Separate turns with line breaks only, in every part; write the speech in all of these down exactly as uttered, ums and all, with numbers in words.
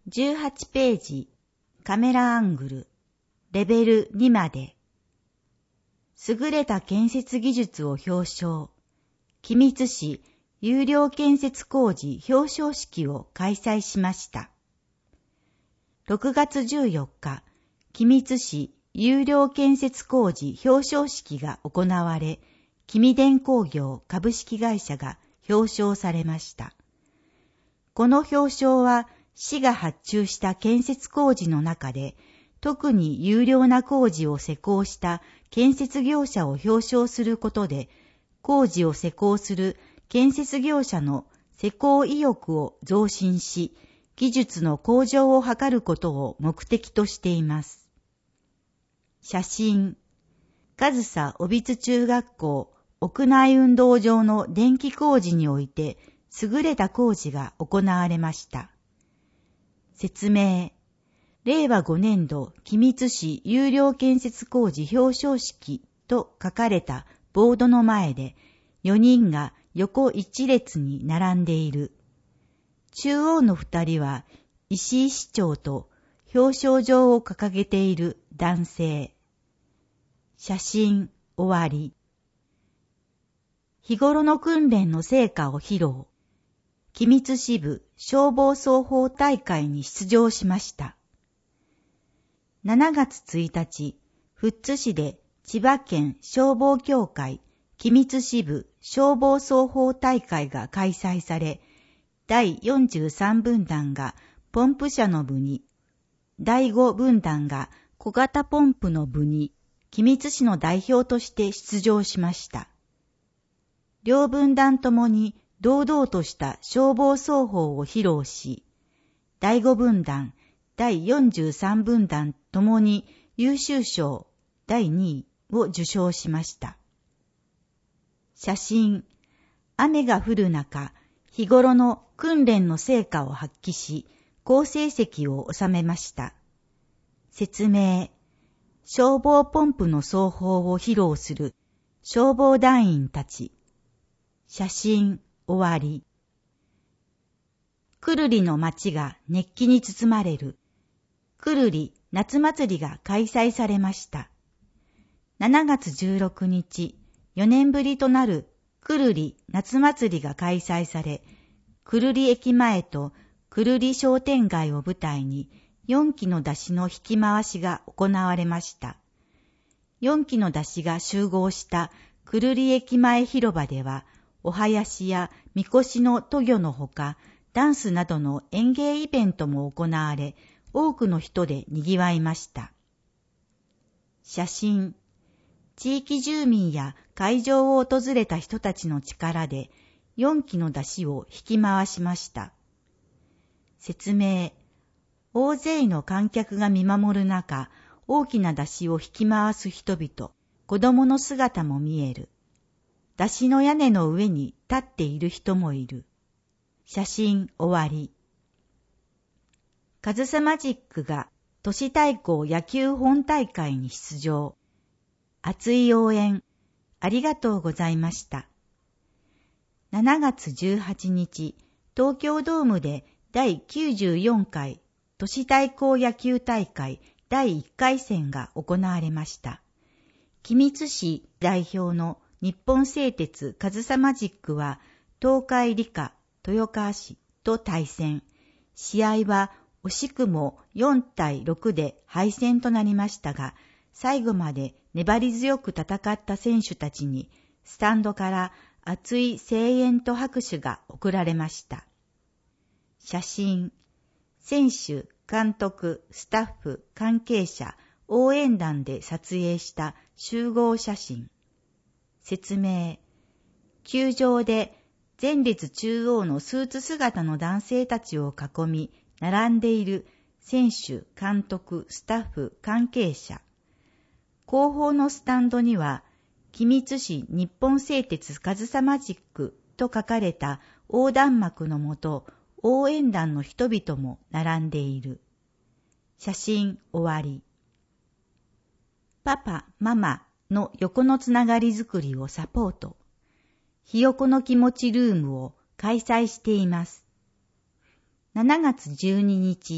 じゅうはちページ、カメラアングル、レベルにまで。優れた建設技術を表彰。君津市有料建設工事表彰式を開催しました。ろくがつじゅうよっか、君津市有料建設工事表彰式が行われ、君電工業株式会社が表彰されました。この表彰は市が発注した建設工事の中で、特に優良な工事を施工した建設業者を表彰することで、工事を施工する建設業者の施工意欲を増進し、技術の向上を図ることを目的としています。写真。上総帯津中学校屋内運動場の電気工事において優れた工事が行われました。説明。れいわごねんど君津市有料建設工事表彰式と書かれたボードの前でよにんが横一列に並んでいる。中央の二人は石井市長と表彰状を掲げている男性。写真終わり。日頃の訓練の成果を披露。君津支部消防操法大会に出場しました。しちがつついたち、富津市で千葉県消防協会君津支部消防操法大会が開催され、だいよんじゅうさんぶんだんがポンプ車の部に、だいごぶんだんが小型ポンプの部に、君津市の代表として出場しました。両分団ともに堂々とした消防操法を披露し、だいごぶんだん、だいよんじゅうさんぶんだんともに優秀賞だいにいを受賞しました。写真。雨が降る中、日頃の訓練の成果を発揮し、好成績を収めました。説明。消防ポンプの奏法を披露する消防団員たち。写真終わり。くるりの街が熱気に包まれる。くるり夏祭りが開催されました。しちがつじゅうろくにち、よねんぶりとなるくるり夏祭りが開催され、くるり駅前とくるり商店街を舞台によんきの山車の引き回しが行われました。よんきの山車が集合したくるり駅前広場では、お囃子やみこしの渡御のほか、ダンスなどの演芸イベントも行われ、多くの人で賑わいました。写真。地域住民や会場を訪れた人たちの力で、よんきの山車を引き回しました。説明。大勢の観客が見守る中、大きな山車を引き回す人々、子供の姿も見える。山車の屋根の上に立っている人もいる。写真終わり。上総マジックが都市対抗野球本大会に出場。熱い応援、ありがとうございました。しちがつじゅうはちにち、東京ドームでだいきゅうじゅうよんかい都市対抗野球大会だいいっかいせんが行われました。君津市代表の日本製鉄上総マジックは東海理科豊川市と対戦。試合は惜しくもよんたいろくで敗戦となりましたが、最後まで粘り強く戦った選手たちにスタンドから熱い声援と拍手が送られました。写真。選手、監督、スタッフ、関係者、応援団で撮影した集合写真。説明。球場で前列中央のスーツ姿の男性たちを囲み、並んでいる選手、監督、スタッフ、関係者。後方のスタンドには、君津市日本製鉄上総マジックと書かれた横断幕のもと、応援団の人々も並んでいる。写真終わり。パパ、ママの横のつながりづくりをサポート。ひよこの気持ちルームを開催しています。しちがつじゅうににち、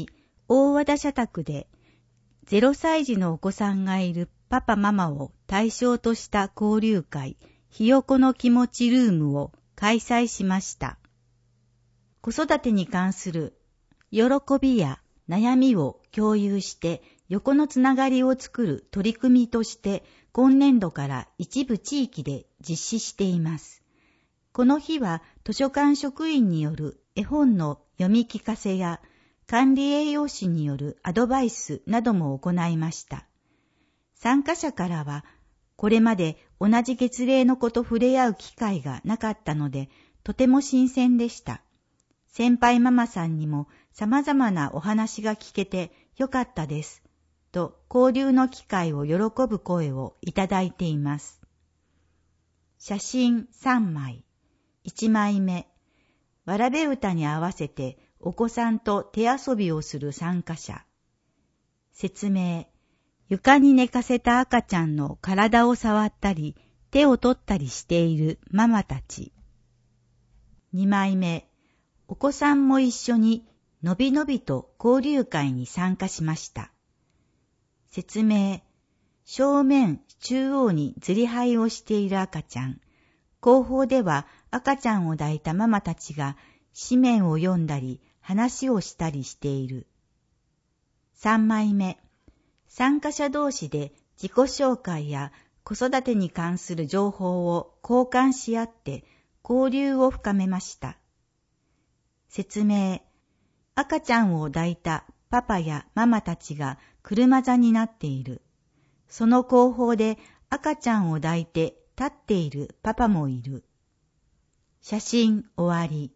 大和田社宅でゼロさい児のお子さんがいるパパママを対象とした交流会、ひよこの気持ちルームを開催しました。子育てに関する喜びや悩みを共有して横のつながりを作る取り組みとして今年度から一部地域で実施しています。この日は図書館職員による絵本の読み聞かせや管理栄養士によるアドバイスなども行いました。参加者からは、これまで同じ月齢の子と触れ合う機会がなかったので、とても新鮮でした。先輩ママさんにも様々なお話が聞けてよかったです。と交流の機会を喜ぶ声をいただいています。写真さんまい。いちまいめ。わらべ歌に合わせてお子さんと手遊びをする参加者。説明。床に寝かせた赤ちゃんの体を触ったり、手を取ったりしているママたち。にまいめ。お子さんも一緒にのびのびと交流会に参加しました。説明。正面中央にずり這いをしている赤ちゃん。後方では赤ちゃんを抱いたママたちが紙面を読んだり話をしたりしている。さんまいめ。参加者同士で自己紹介や子育てに関する情報を交換し合って交流を深めました。説明。赤ちゃんを抱いたパパやママたちが車座になっている。その後方で赤ちゃんを抱いて立っているパパもいる。写真終わり。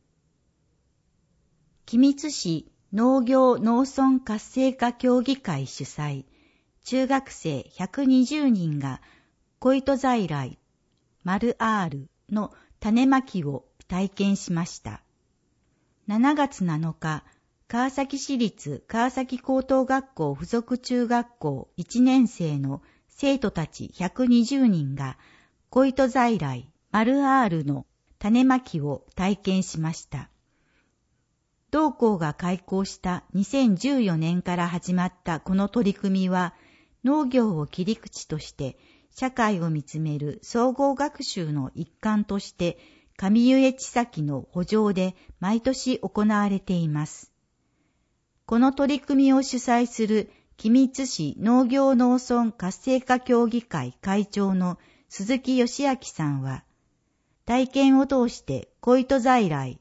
君津市農業農村活性化協議会主催、中学生ひゃくにじゅうにんが小糸在来 ○R の種まきを体験しました。しちがつなのか、川崎市立川崎高等学校附属中学校いちねん生の生徒たちひゃくにじゅうにんが小糸在来 ○R の種まきを体験しました。同校が開校したにせんじゅうよねんから始まったこの取り組みは、農業を切り口として社会を見つめる総合学習の一環として上湯江地先の圃場で毎年行われています。この取り組みを主催する君津市農業農村活性化協議会会長の鈴木義明さんは、体験を通して小糸在来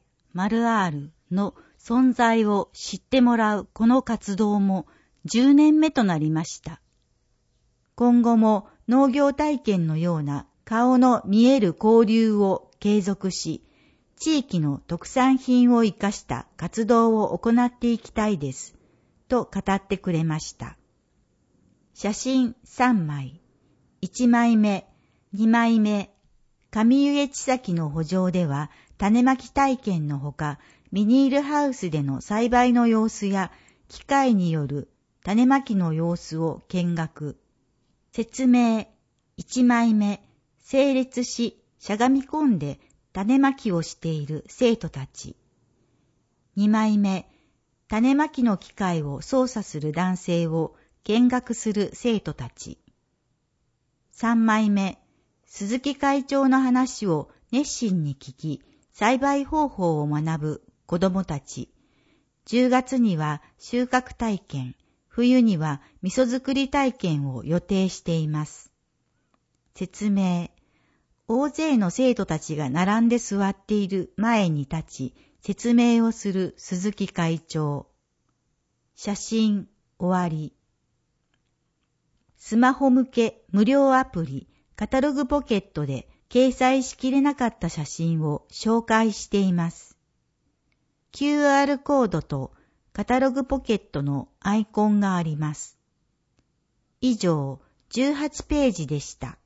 ○R の存在を知ってもらうこの活動もじゅうねんめとなりました。今後も農業体験のような顔の見える交流を継続し、地域の特産品を生かした活動を行っていきたいです、と語ってくれました。写真さんまい。いちまいめ、にまいめ。上湯江地先の圃場では種まき体験のほか、ビニールハウスでの栽培の様子や機械による種まきの様子を見学。説明。いちまいめ。整列し、しゃがみ込んで種まきをしている生徒たち。にまいめ。種まきの機械を操作する男性を見学する生徒たち。さんまいめ。鈴木会長の話を熱心に聞き、栽培方法を学ぶ子どもたち。じゅうがつには収穫体験、冬には味噌作り体験を予定しています。説明。大勢の生徒たちが並んで座っている前に立ち、説明をする鈴木会長。写真終わり。スマホ向け無料アプリカタログポケットで掲載しきれなかった写真を紹介しています。キューアール コードとカタログポケットのアイコンがあります。以上、じゅうはちページでした。